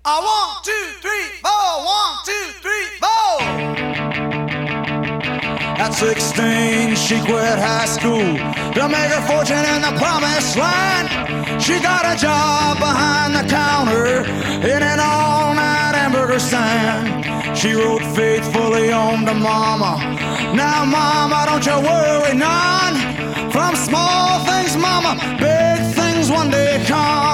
A 1, 2, 3, 4, 1, 2, 3, 4. At 16, she quit high school to make her fortune in the promised land. She got a job behind the counter in an all-night hamburger stand. She wrote faithfully home to Mama. Now, Mama, don't you worry none. From small things, Mama, big things one day come.